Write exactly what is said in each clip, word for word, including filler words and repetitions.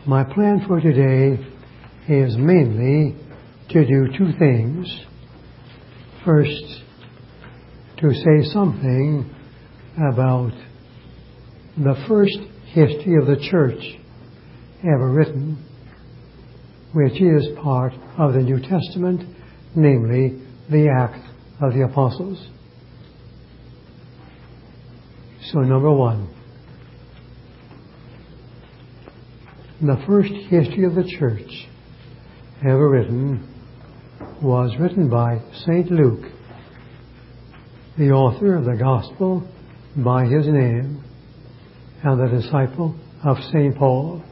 My plan for today is mainly to do two things. First, to say something about the first history of the church ever written, which is part of the New Testament, namely the Acts of the Apostles. So, number one, the first history of the church ever written was written by Saint Luke, the author of the Gospel by his name, and the disciple of Saint Paul.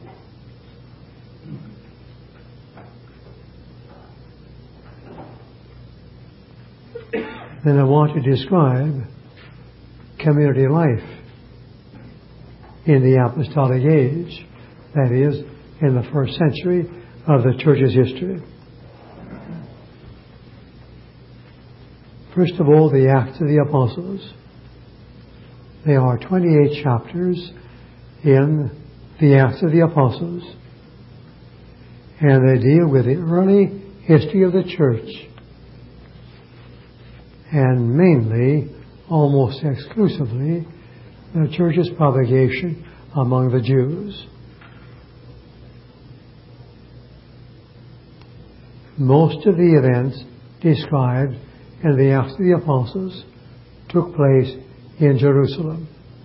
Then I want to describe community life in the apostolic age, that is, in the first century of the church's history. First of all, the Acts of the Apostles. There are twenty-eight chapters in the Acts of the Apostles, and they deal with the early history of the church, and mainly, almost exclusively, the church's propagation among the Jews. Most of the events described in the Acts of the Apostles took place in Jerusalem.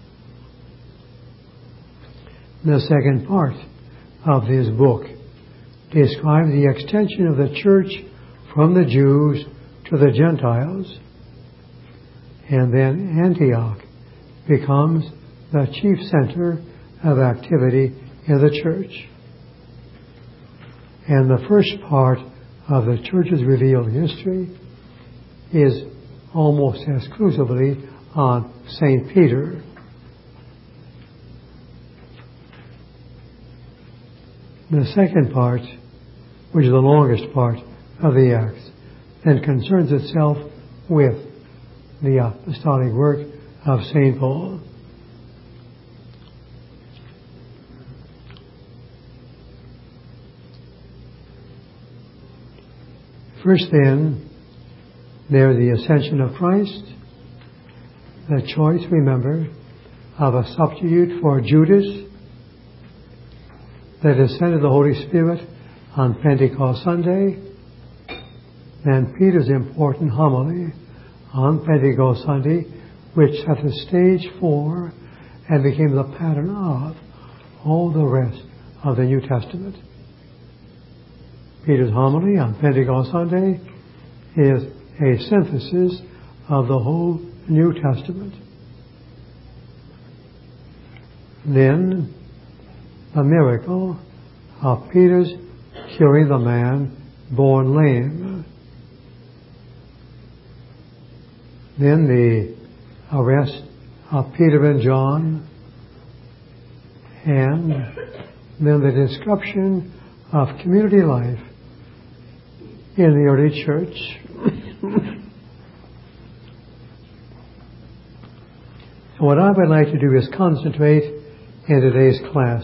The second part of this book describes the extension of the church from the Jews to the Gentiles, and then Antioch becomes the chief center of activity in the church. And the first part of the church's revealed history is almost exclusively on Saint Peter. The second part, which is the longest part of the Acts, then concerns itself with the apostolic work of Saint Paul. First, then, there's the ascension of Christ, the choice, remember, of a substitute for Judas, the descent of the Holy Spirit on Pentecost Sunday, and Peter's important homily on Pentecost Sunday, which set the stage for and became the pattern of all the rest of the New Testament. Peter's homily on Pentecost Sunday is a synthesis of the whole New Testament. Then, the miracle of Peter's curing the man born lame. Then the arrest of Peter and John, and then the description of community life in the early church. So what I would like to do is concentrate in today's class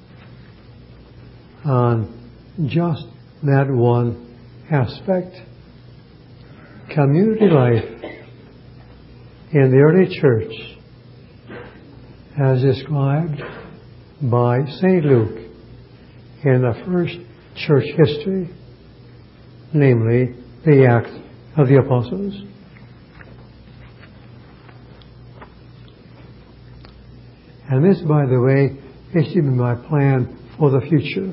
on just that one aspect. Community life in the early church as described by Saint Luke in the first church history, namely the Acts of the Apostles. And this, by the way, is to be my plan for the future.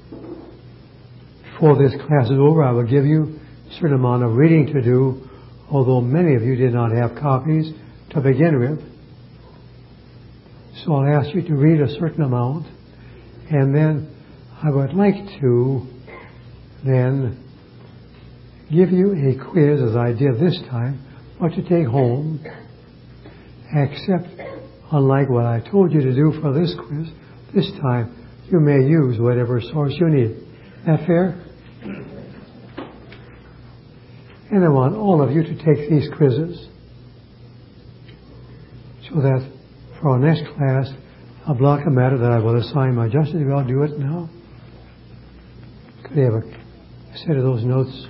Before this class is over, I will give you a certain amount of reading to do, although many of you did not have copies to begin with. So I'll ask you to read a certain amount, and then I would like to then give you a quiz, as I did this time, what to take home, except unlike what I told you to do for this quiz, this time you may use whatever source you need. Is that fair? And I want all of you to take these quizzes so that for our next class, a block of matter that I will assign my justice, I'll do it now. Could I have a set of those notes?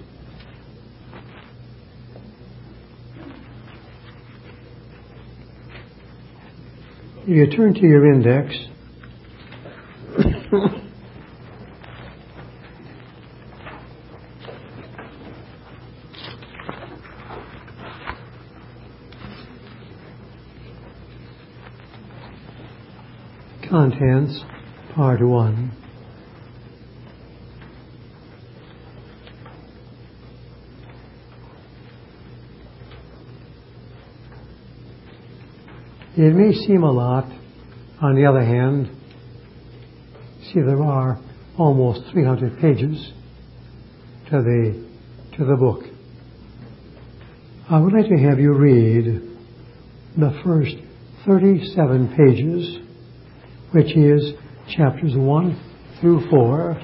You turn to your index. Contents, Part one. It may seem a lot. On the other hand, see, there are almost three hundred pages to the to the book. I would like to have you read the first thirty-seven pages, which is chapters one through four.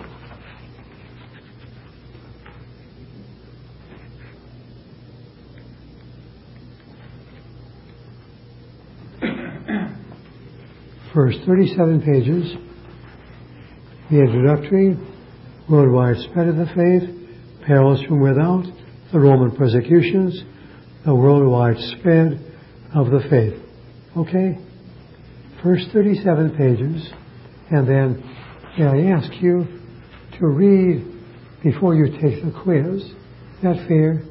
First thirty-seven pages, the introductory, worldwide spread of the faith, perils from without, the Roman persecutions, the worldwide spread of the faith. Okay? First thirty-seven pages, and then may I ask you to read before you take the quiz. Is that fair?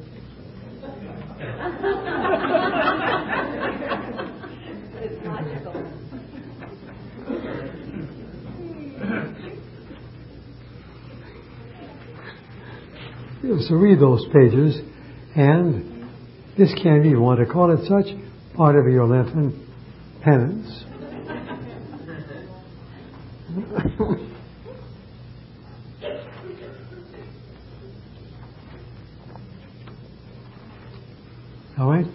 So read those pages, and this can be, if you want to call it such, part of your Lenten penance. All right?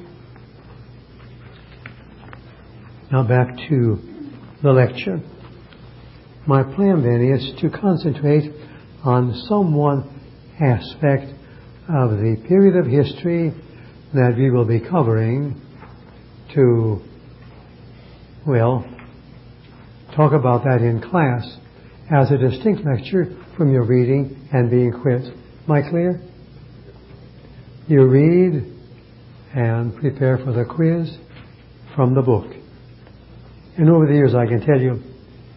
Now back to the lecture. My plan then is to concentrate on some one aspect of the period of history that we will be covering to, well, talk about that in class as a distinct lecture from your reading and being quizzed. Am I clear? You read and prepare for the quiz from the book. And over the years, I can tell you,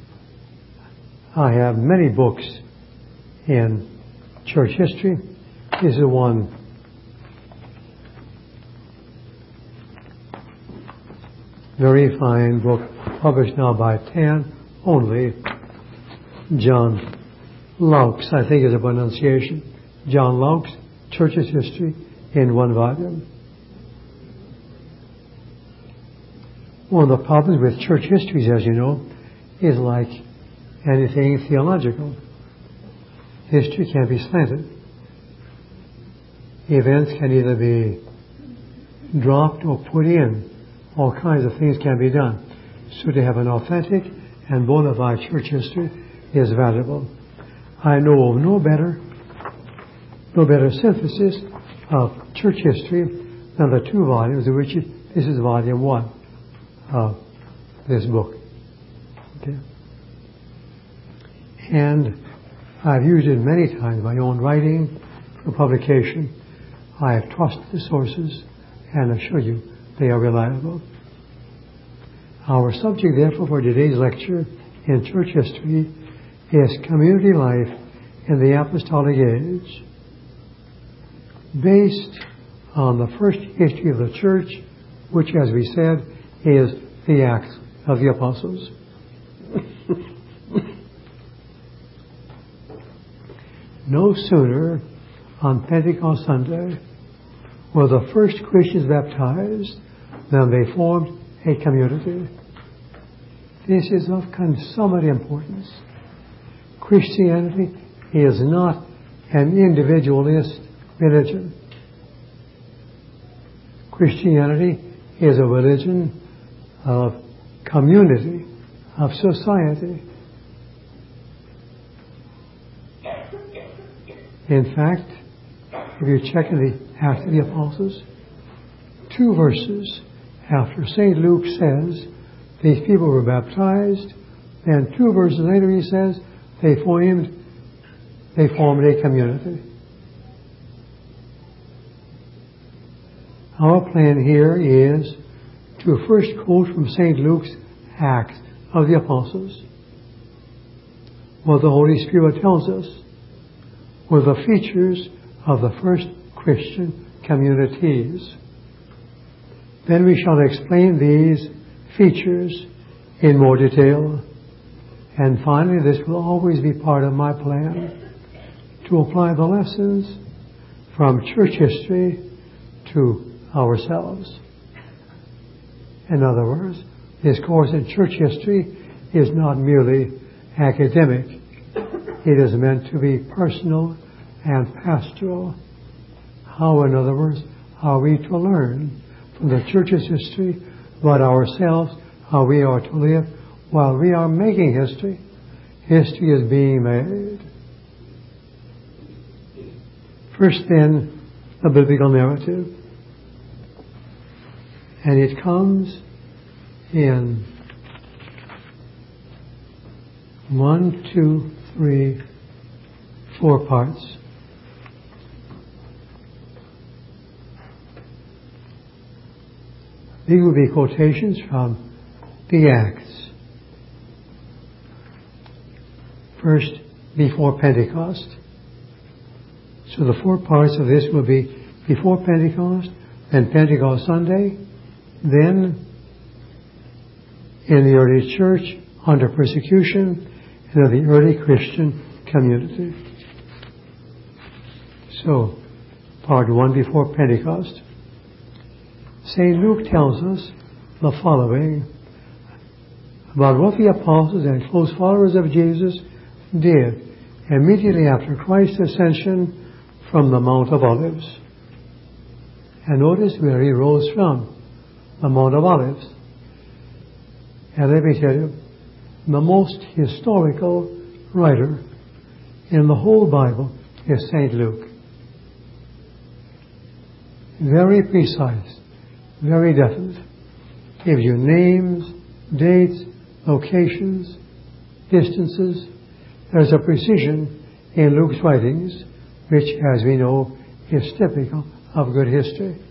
I have many books in church history. This is one very fine book published now by Tan only, John Laux, I think is the pronunciation. John Laux, Church's History, in one volume. One of the problems with church histories, as you know, is like anything theological. History can be slanted. Events can either be dropped or put in. All kinds of things can be done. So to have an authentic and bona fide church history is valuable. I know of no better, no better synthesis of church history than the two volumes of which it, this is volume one of this book. Okay. And I've used it many times, my own writing, for publication. I have trusted the sources and assure you they are reliable. Our subject, therefore, for today's lecture in church history is community life in the apostolic age, based on the first history of the church, which, as we said, is the Acts of the Apostles. No sooner on Pentecost Sunday were the first Christians baptized than they formed a community. This is of consummate importance. Christianity is not an individualist religion. Christianity is a religion of community, of society. In fact, if you check in the Acts of the Apostles, two verses after Saint Luke says these people were baptized, then two verses later he says they formed they formed a community. Our plan here is to first quote from Saint Luke's Acts of the Apostles. What the Holy Spirit tells us were the features of the first Christian communities. Then we shall explain these features in more detail. And finally, this will always be part of my plan, to apply the lessons from church history to ourselves. In other words, this course in church history is not merely academic. It is meant to be personal and pastoral. How, in other words, are we to learn from the church's history about ourselves, how we are to live while we are making history? History is being made. First, then, the biblical narrative. And it comes in one, two, three, four parts. These will be quotations from the Acts. First, before Pentecost. So the four parts of this will be before Pentecost, then Pentecost Sunday, then in the early church under persecution, and in the early Christian community. So, part one, before Pentecost. Saint Luke tells us the following about what the apostles and close followers of Jesus did immediately after Christ's ascension from the Mount of Olives. And notice where he rose from, the Mount of Olives. And let me tell you, the most historical writer in the whole Bible is Saint Luke. Very precise, very definite. Gives you names, dates, locations, distances. There's a precision in Luke's writings, which, as we know, is typical of good history.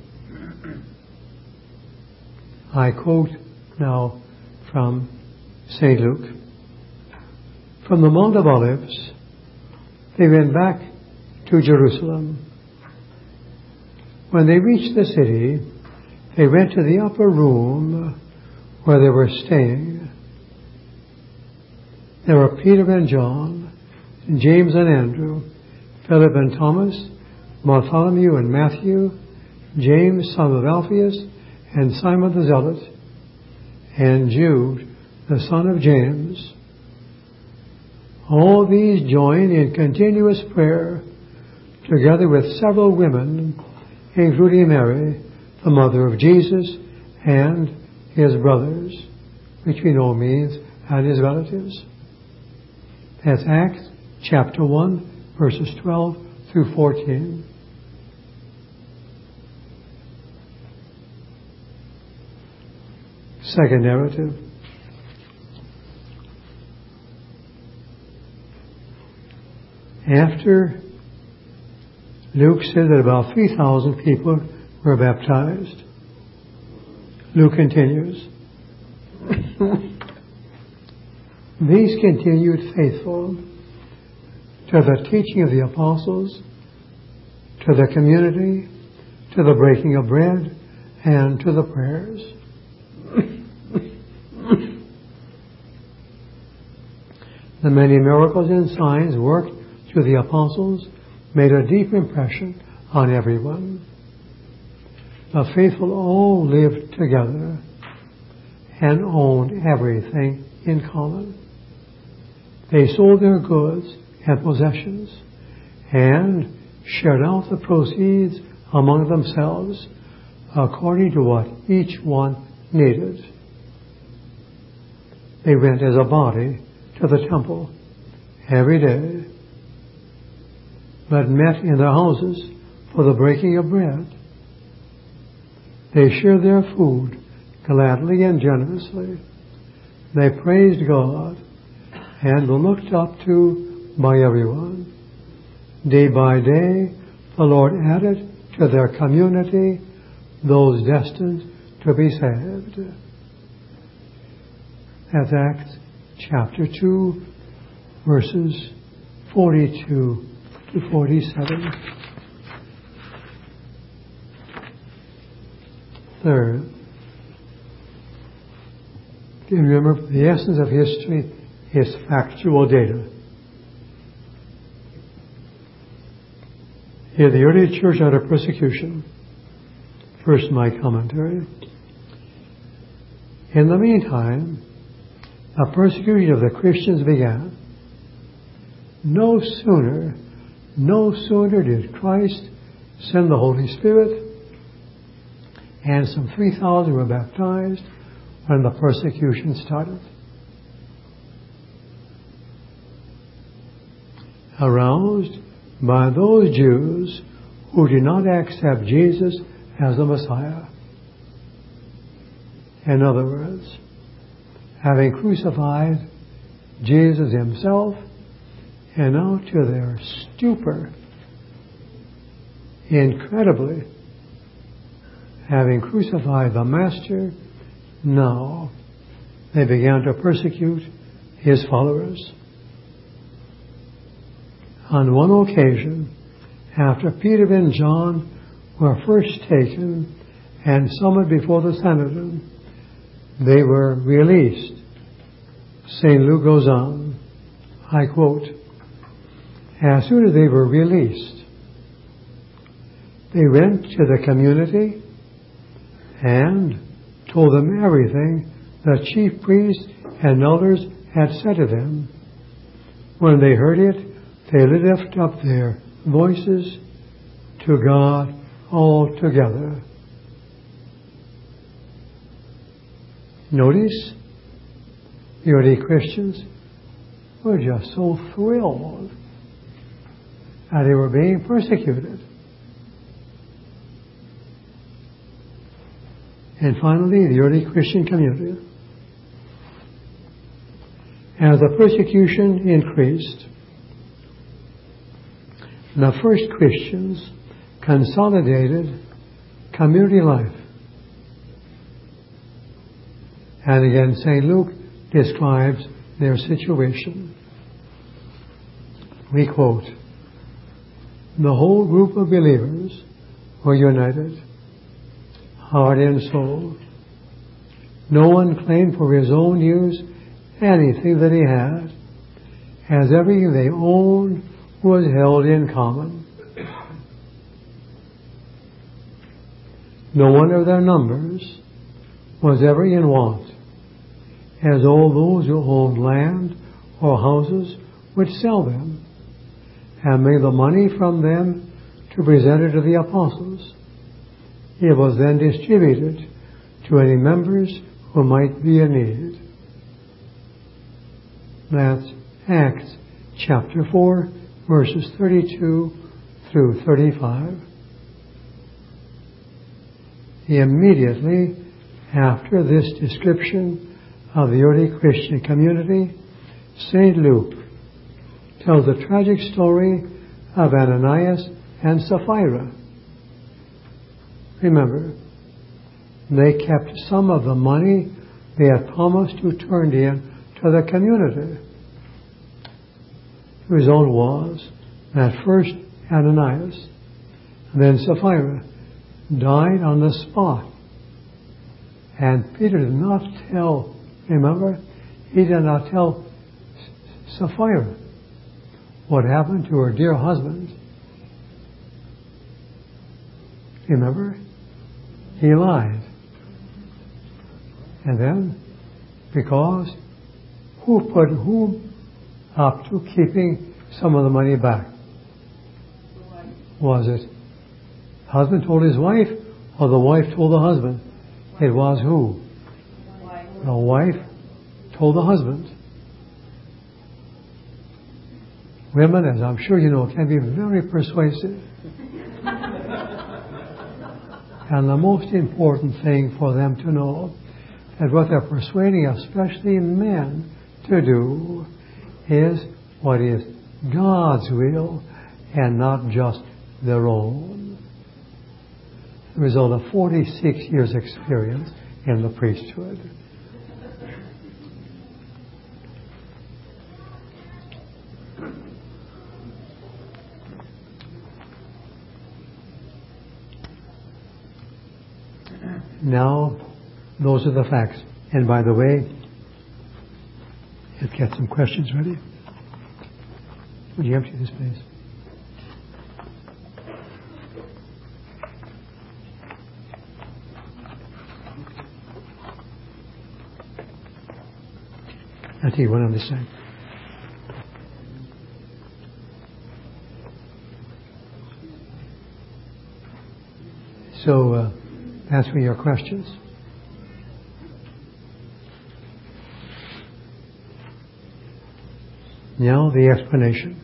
I quote now from Saint Luke. From the Mount of Olives, they went back to Jerusalem. When they reached the city, they went to the upper room where they were staying. There were Peter and John, and James and Andrew, Philip and Thomas, Bartholomew and Matthew, James, son of Alphaeus, and Simon the Zealot, and Jude, the son of James. All these joined in continuous prayer, together with several women, including Mary, the mother of Jesus, and his brothers, which we know means, and his relatives. That's Acts chapter one, verses twelve through fourteen. Second narrative. After Luke said that about three thousand people were baptized, Luke continues. These continued faithful to the teaching of the apostles, to the community, to the breaking of bread, and to the prayers. The many miracles and signs worked through the apostles made a deep impression on everyone. The faithful all lived together and owned everything in common. They sold their goods and possessions and shared out the proceeds among themselves according to what each one needed. They went as a body to the temple every day, but met in their houses for the breaking of bread. They shared their food gladly and generously. They praised God and were looked up to by everyone. Day by day, the Lord added to their community those destined to be saved. That's Acts chapter two, verses forty-two to forty-seven. Third, remember, the essence of history is factual data. Here, the early church under persecution. First, my commentary. In the meantime, the persecution of the Christians began. No sooner, no sooner did Christ send the Holy Spirit, and some three thousand were baptized when the persecution started. Aroused by those Jews who did not accept Jesus as the Messiah. In other words, having crucified Jesus himself, and now to their stupor, incredibly, having crucified the Master, now they began to persecute his followers. On one occasion, after Peter and John were first taken and summoned before the Sanhedrin, they were released. Saint Luke goes on, I quote, as soon as they were released, they went to the community and told them everything the chief priests and elders had said to them. When they heard it, they lifted up their voices to God all together. Notice, the early Christians were just so thrilled that they were being persecuted. And finally, the early Christian community. As the persecution increased, the first Christians consolidated community life. And again, Saint Luke describes their situation. We quote, the whole group of believers were united, heart and soul. No one claimed for his own use anything that he had, as everything they owned was held in common. No one of their numbers was ever in want, as all those who owned land or houses would sell them and make the money from them to present it to the apostles. It was then distributed to any members who might be in need. That's Acts chapter four, verses thirty-two through thirty-five. Immediately after this description of the early Christian community, Saint Luke tells the tragic story of Ananias and Sapphira. Remember, they kept some of the money they had promised to turn in to the community. The result was that first Ananias, then Sapphira, died on the spot. And Peter did not tell, remember, he did not tell Sapphira what happened to her dear husband. Remember? He lied. And then, because who put whom up to keeping some of the money back? Was it husband told his wife, or the wife told the husband? It was who? The wife told the husband. Women, as I'm sure you know, can be very persuasive. And the most important thing for them to know that what they're persuading, especially men, to do is what is God's will and not just their own. The result of forty-six years' experience in the priesthood. Now, those are the facts. And by the way, let's get some questions ready. Would you empty this, please? I'll take one on this side. So, uh, answer your questions. Now the explanation.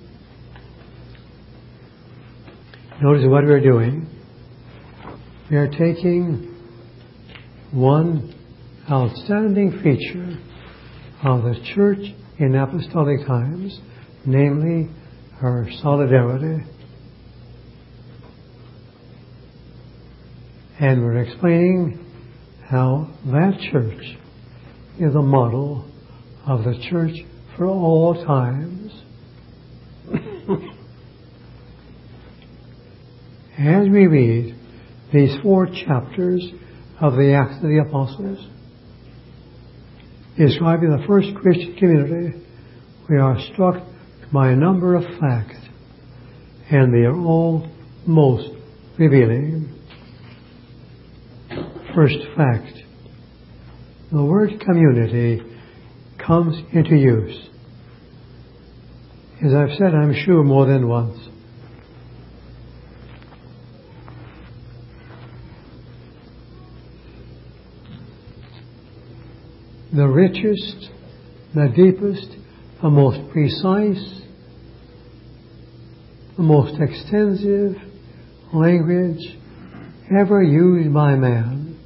Notice what we're doing. We are taking one outstanding feature of the church in apostolic times, namely her solidarity, and we're explaining how that church is a model of the church for all times. As we read these four chapters of the Acts of the Apostles, describing the first Christian community, we are struck by a number of facts, and they are all most revealing. First fact, the word community comes into use, as I've said, I'm sure, more than once. The richest, the deepest, the most precise, the most extensive language ever used by man.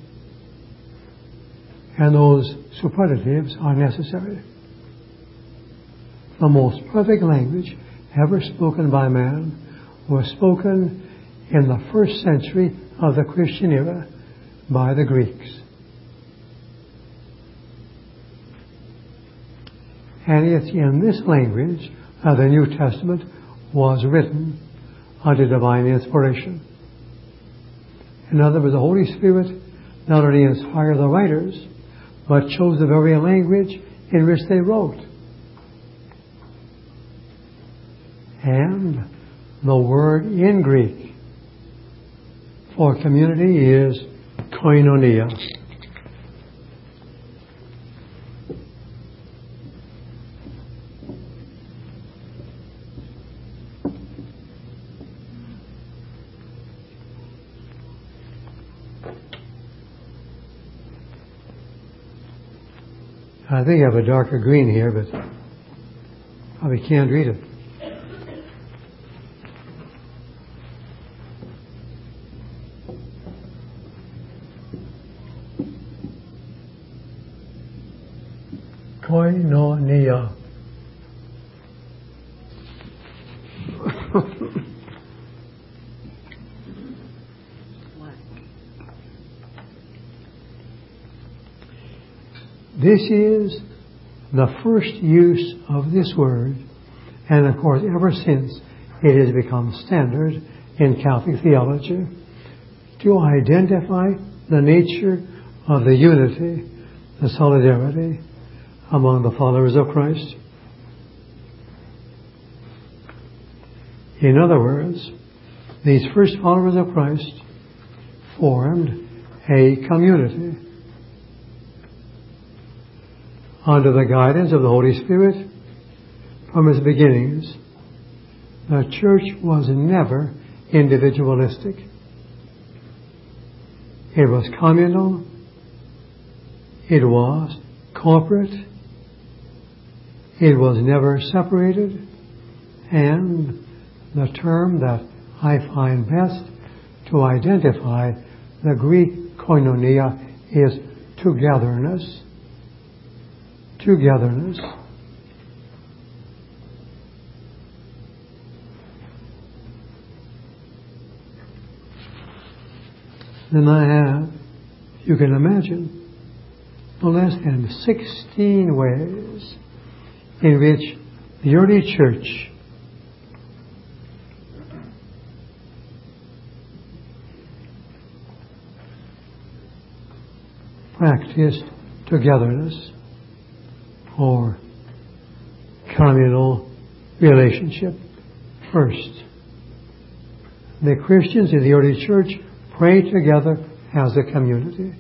And those superlatives are necessary. The most perfect language ever spoken by man was spoken in the first century of the Christian era by the Greeks. And it's in this language that the New Testament was written under divine inspiration. In other words, the Holy Spirit not only inspired the writers, but chose the very language in which they wrote. And the word in Greek for community is koinonia. I think I have a darker green here, but probably can't read it. Koinonia. This is the first use of this word, and of course ever since it has become standard in Catholic theology to identify the nature of the unity, the solidarity among the followers of Christ. In other words, these first followers of Christ formed a community under the guidance of the Holy Spirit. From its beginnings, the church was never individualistic. It was communal. It was corporate. It was never separated. And the term that I find best to identify the Greek koinonia is togetherness. Togetherness. than I have, you can imagine, no less than sixteen ways in which the early church practiced togetherness or communal relationship first. The Christians in the early church prayed together as a community.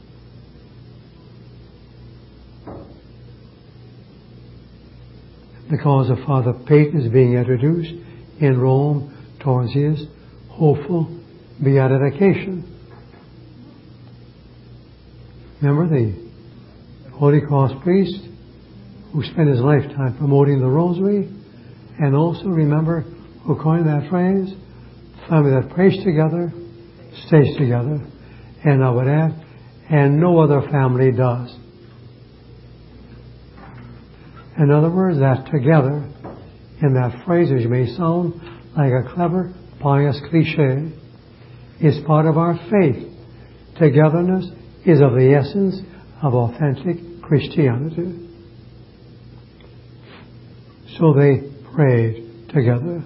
The cause of Father Peyton is being introduced in Rome towards his hopeful beatification. Remember the Holy Cross priest who spent his lifetime promoting the rosary, and also remember who coined that phrase, family that prays together stays together, and I would add, and no other family does. In other words, that together, in that phrase, which may sound like a clever, pious cliche, is part of our faith. Togetherness is of the essence of authentic Christianity. So they prayed together.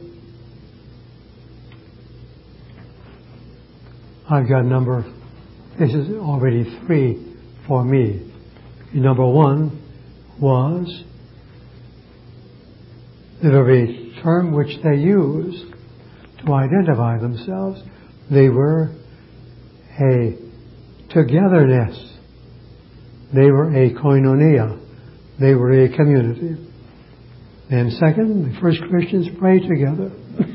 I've got number, this is already three for me. Number one was the very term which they used to identify themselves. They were a togetherness. They were a koinonia. They were a community. And second, the first Christians prayed together.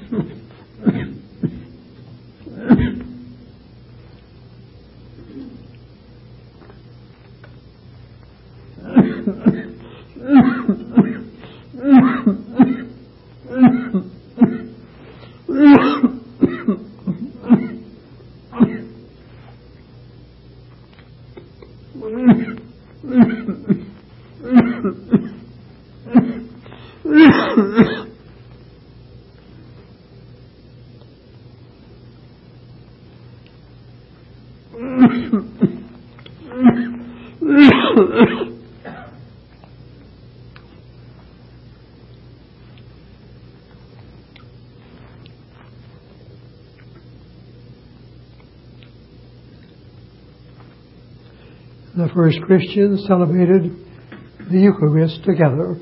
The first Christians celebrated the Eucharist together.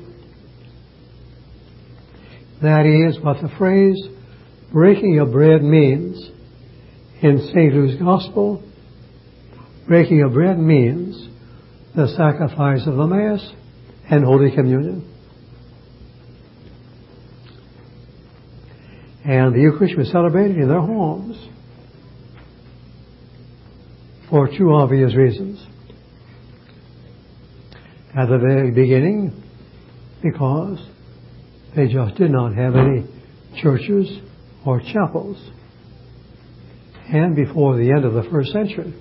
That is what the phrase breaking of bread means. In Saint Luke's Gospel, breaking of bread means the sacrifice of the Mass and Holy Communion. And the Eucharist was celebrated in their homes for two obvious reasons. At the very beginning, because they just did not have any churches or chapels. And before the end of the first century,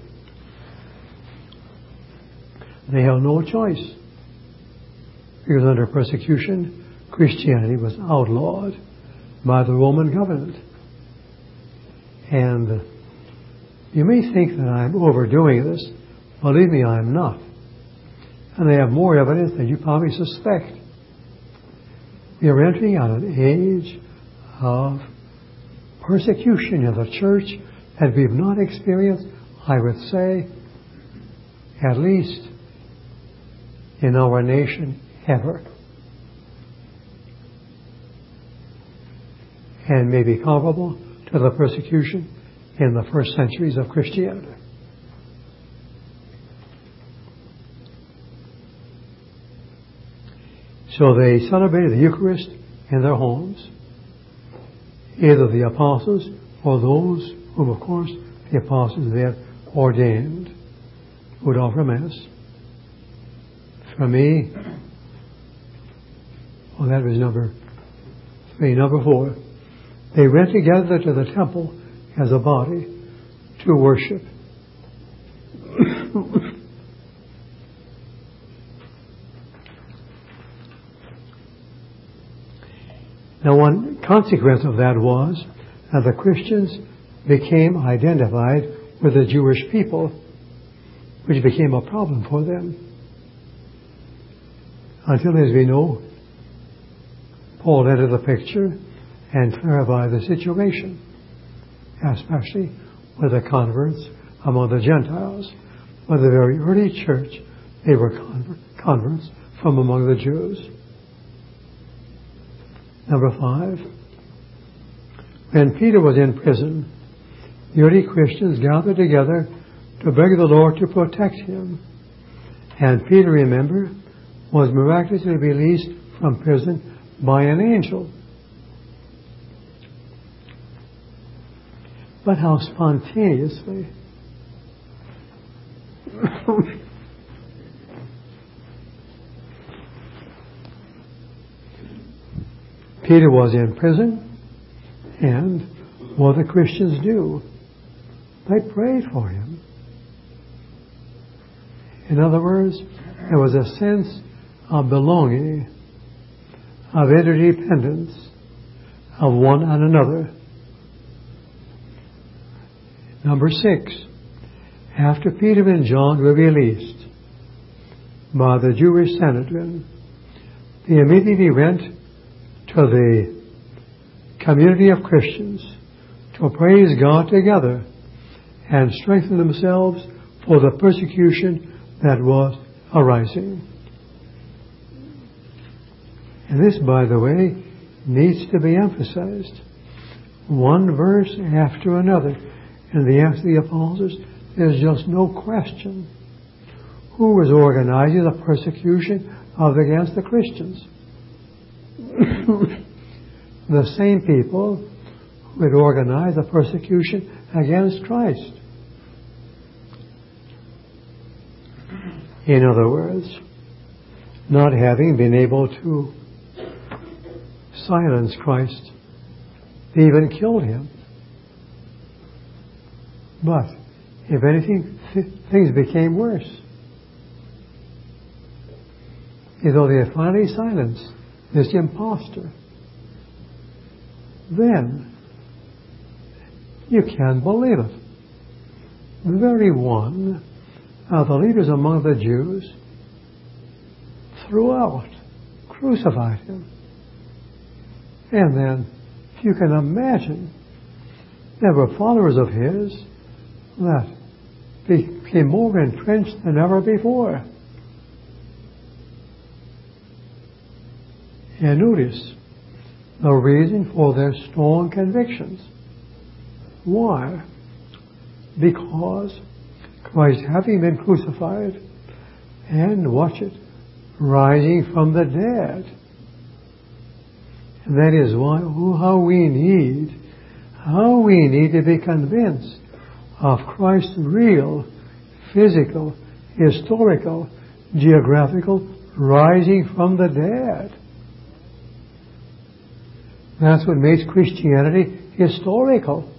they had no choice. Because under persecution, Christianity was outlawed by the Roman government. And you may think that I'm overdoing this. Believe me, I'm not. And they have more evidence than you probably suspect. We are entering on an age of persecution in the church that we've not experienced, I would say, at least in our nation ever. And may be comparable to the persecution in the first centuries of Christianity. So they celebrated the Eucharist in their homes, either the apostles or those whom, of course, the apostles they had ordained would offer Mass. For me, well, that was number three. Number four, they went together to the temple as a body to worship. Now, one consequence of that was that the Christians became identified with the Jewish people, which became a problem for them. Until, as we know, Paul entered the picture and clarified the situation, especially with the converts among the Gentiles. With the very early church, they were converts from among the Jews. Number five, when Peter was in prison, the early Christians gathered together to beg the Lord to protect him. And Peter, remember, was miraculously released from prison by an angel. But how spontaneously. Peter was in prison, and what the Christians do? They prayed for him. In other words, there was a sense of belonging, of interdependence of one and another. Number six, after Peter and John were released by the Jewish Sanhedrin, they immediately went to the community of Christians to praise God together and strengthen themselves for the persecution that was arising. And this, by the way, needs to be emphasized. One verse after another in the Acts of the Apostles, there's just no question who was organizing the persecution of against the Christians. The same people who had organized the persecution against Christ. In other words, not having been able to silence Christ, they even killed him. But, if anything, th- things became worse. As though they had finally silenced this impostor. Then, you can't believe it, the very one of the leaders among the Jews threw out, crucified him. And then, if you can imagine, there were followers of his that became more entrenched than ever before. And notice the reason for their strong convictions. Why? Because Christ, having been crucified, and watch it, rising from the dead. And that is why, oh, how we need, how we need to be convinced of Christ's real, physical, historical, geographical rising from the dead. That's what makes Christianity historical.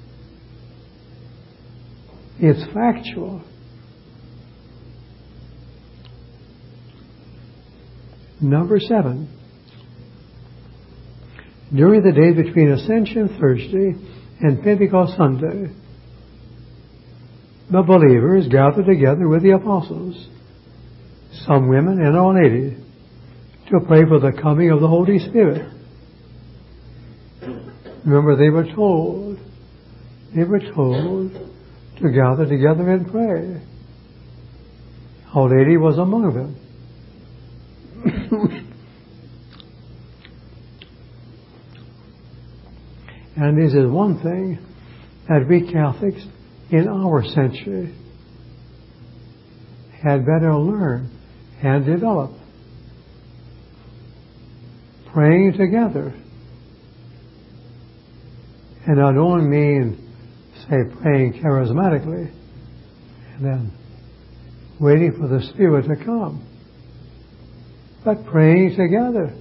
It's factual. Number seven. During the day between Ascension Thursday and Pentecost Sunday, the believers gathered together with the apostles, some women and Our Lady, to pray for the coming of the Holy Spirit. Remember, they were told, they were told to gather together and pray. Our Lady was among them. And this is one thing that we Catholics in our century had better learn and develop. Praying together. And I don't mean, say, praying charismatically and then waiting for the Spirit to come, but praying together.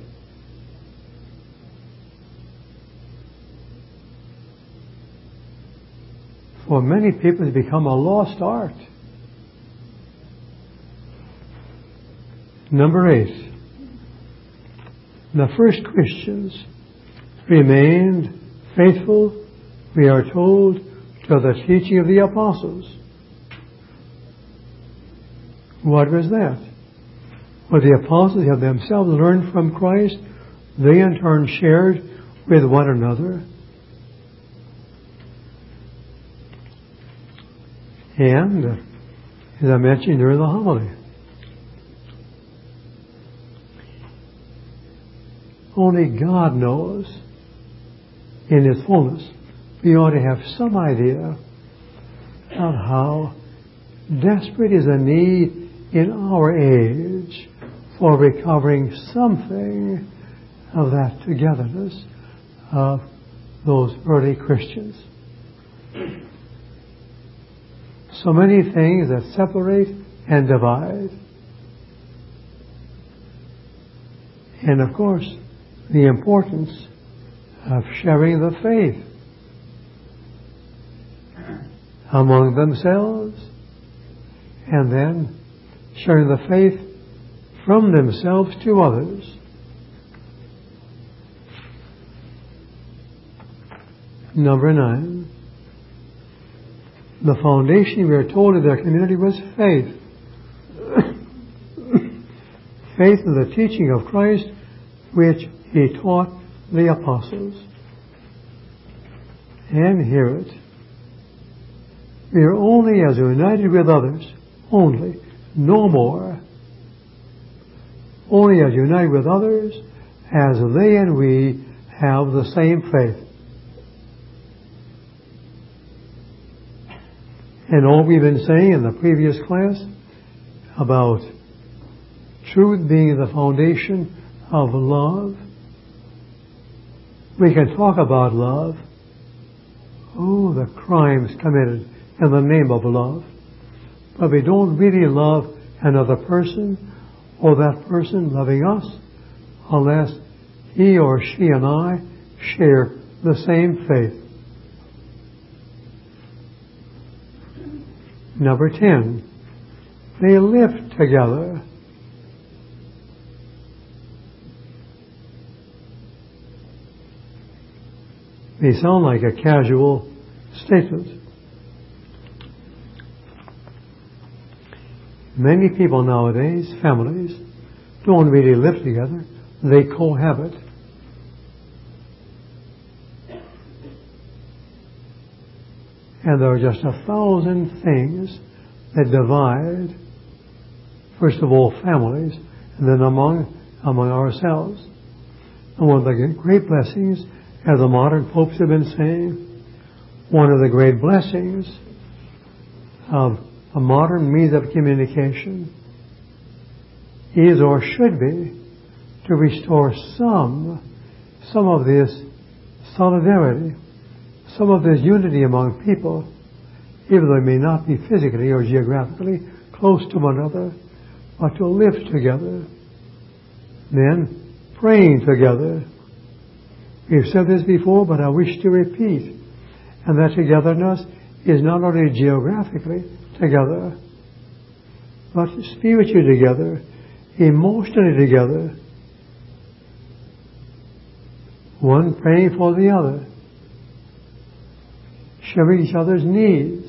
For many people, it's become a lost art. Number eight. The first Christians remained faithful, we are told, to the teaching of the apostles. What was that? Well, the apostles have themselves learned from Christ. They in turn shared with one another. And, as I mentioned during the homily, only God knows in His fullness. We ought to have some idea of how desperate is the need in our age for recovering something of that togetherness of those early Christians. So many things that separate and divide. And of course, the importance of sharing the faith among themselves, and then sharing the faith from themselves to others. Number nine. The foundation, we are told, of their community was faith. Faith in the teaching of Christ, which He taught the apostles. And hear it. We are only as united with others, only, no more. Only as united with others as they and we have the same faith. And all we've been saying in the previous class about truth being the foundation of love. We can talk about love. Oh, the crimes committed in the name of love. But we don't really love another person or that person loving us unless he or she and I share the same faith. Number ten, they lived together. They sound like a casual statement. Many people nowadays, families, don't really live together. They cohabit. And there are just a thousand things that divide, first of all, families, and then among among ourselves. And one of the great blessings, as the modern popes have been saying, one of the great blessings of a modern means of communication is, or should be, to restore some, some of this solidarity, some of this unity among people, even though they may not be physically or geographically close to one another, but to live together. Then, praying together. We've said this before, but I wish to repeat. And that togetherness is not only geographically together, but spiritually together, emotionally together. One praying for the other, sharing each other's needs.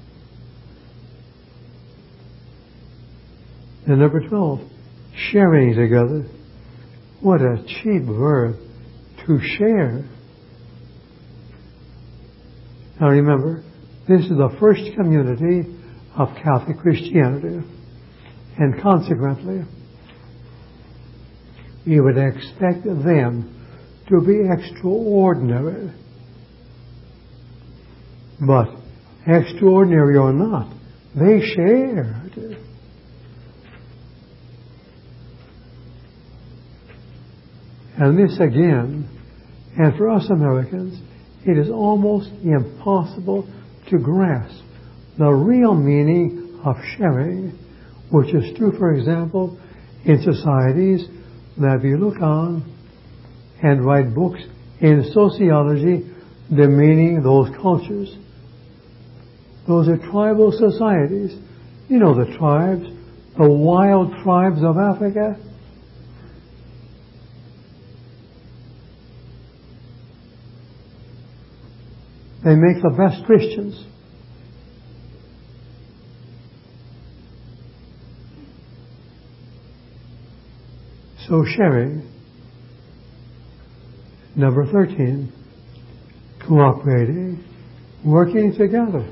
And number twelve, sharing together. What a cheap verb, to share. Now remember, this is the first community of Catholic Christianity, and consequently, you would expect them to be extraordinary. But extraordinary or not, they shared. And this again, and for us Americans, it is almost impossible to grasp the real meaning of sharing, which is true, for example, in societies that we look on and write books in sociology demeaning those cultures. Those are tribal societies. You know the tribes, the wild tribes of Africa. They make the best Christians. So sharing. Number thirteen, cooperating, working together.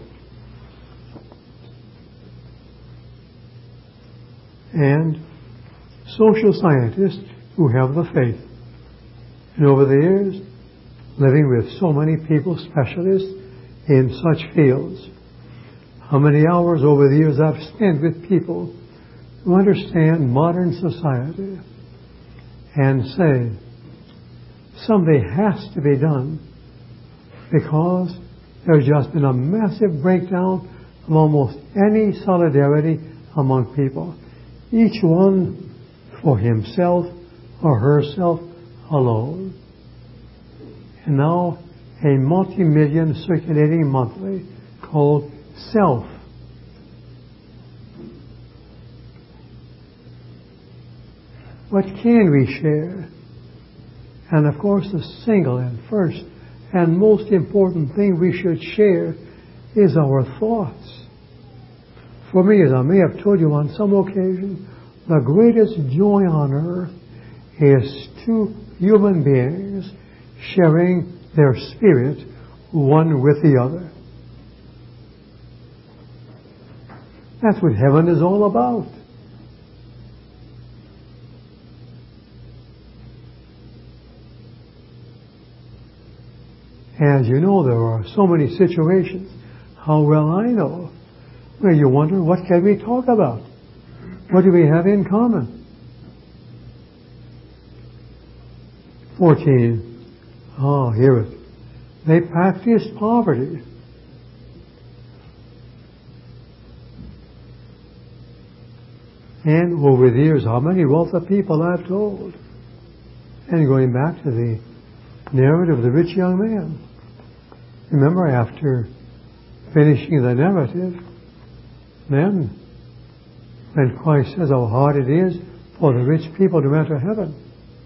And social scientists who have the faith. And over the years, living with so many people, specialists in such fields. How many hours over the years I've spent with people who understand modern society and say, something has to be done because there's just been a massive breakdown of almost any solidarity among people. Each one for himself or herself alone. And now a multi-million circulating monthly called Self. What can we share? And of course the single and first and most important thing we should share is our thoughts. For me, as I may have told you on some occasion, the greatest joy on earth is two human beings sharing their spirit one with the other. That's what heaven is all about. As you know, there are so many situations, how well I know, where you wonder, what can we talk about? What do we have in common? fourteen. Oh, hear it. They practice poverty. And over the years, how many wealthy people I've told. And going back to the narrative of the rich young man. Remember, after finishing the narrative, then when Christ says how hard it is for the rich people to enter heaven,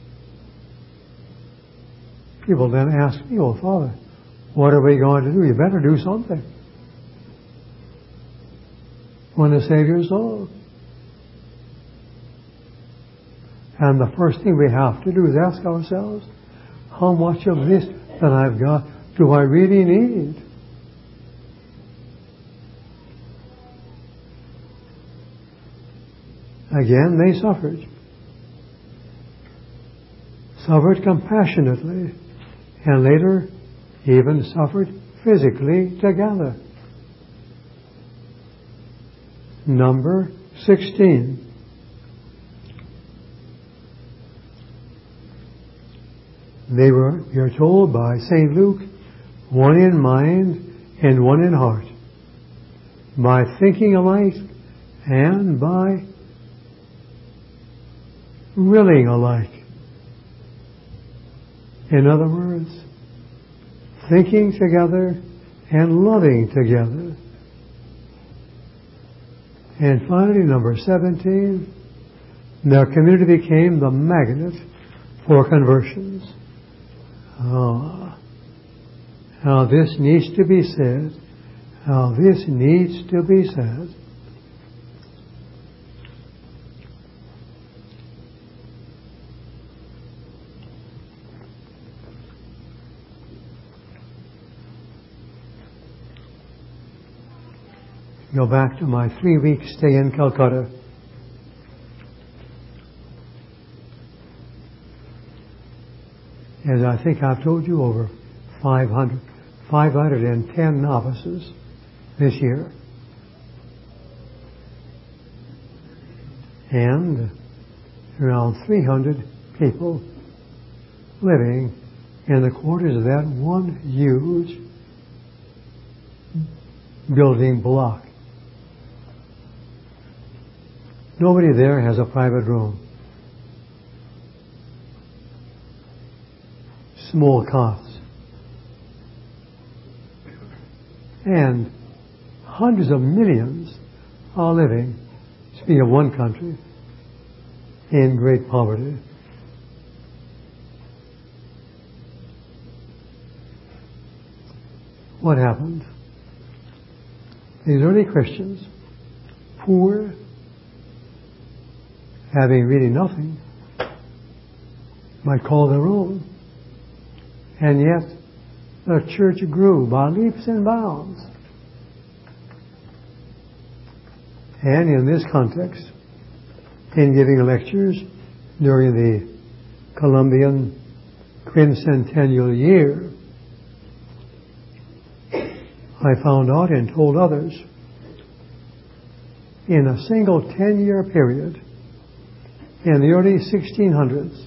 people then ask me, oh, Father, what are we going to do? You better do something. Want to save your soul. And the first thing we have to do is ask ourselves, how much of this that I've got do I really need? Again, they suffered. Suffered compassionately. And later, even suffered physically together. Number sixteen. They were, we are told by Saint Luke, one in mind and one in heart, by thinking alike and by willing alike. In other words, thinking together and loving together. And finally, number seventeen, their community became the magnet for conversions. Oh, how this needs to be said. How this needs to be said. Go back to my three-week stay in Calcutta. As I think I've told you, over five hundred, five hundred ten novices this year. And around three hundred people living in the quarters of that one huge building block. Nobody there has a private room. Small cots. And hundreds of millions are living, speaking of one country, in great poverty. what happened? These early Christians, poor, having really nothing, might call their own, and yet the church grew by leaps and bounds. And in this context, in giving lectures during the Columbian quincentennial year, I found out and told others, in a single ten-year period, in the early sixteen hundreds,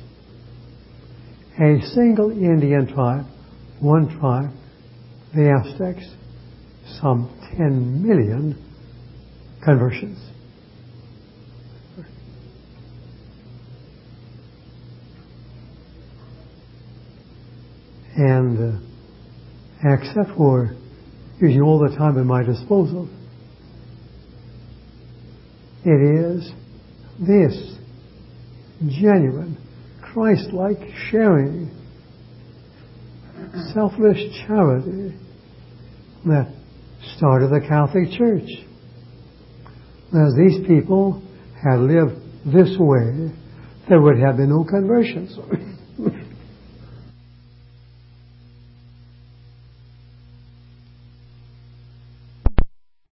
a single Indian tribe, one tribe, the Aztecs, some ten million conversions. And uh, except for using all the time at my disposal, it is this genuine, Christ-like sharing, selfless charity that started the Catholic Church. As these people had lived this way, there would have been no conversions.